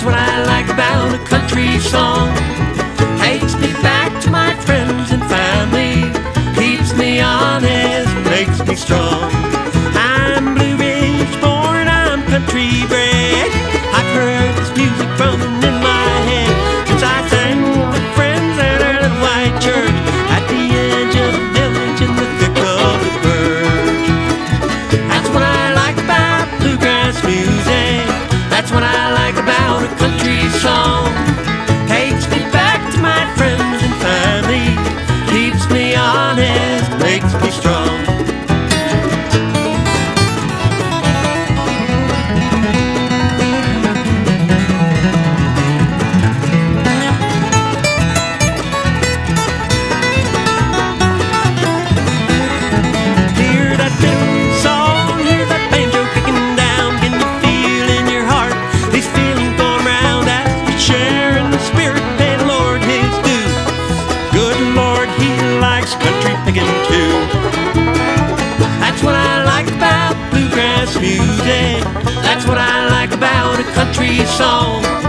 what I like about a country song. Takes me back to my friends and family, keeps me honest, makes me strong. I'm Blue Ridge born, I'm country bred. I've heard this music from in my head since I sang with friends at a white church at the edge of the village in the thick of the birch. That's what I like about bluegrass music. That's what I like about a country song. Takes me back to my friends and family, keeps me honest, makes me strong. Hear that fiddle song, hear that banjo kicking down, can you feel in your heart these feelings going round as we share in the spirit, pay the Lord his due. Good Lord, he likes country picking too. That's what I like about bluegrass music. That's what I like about a country song.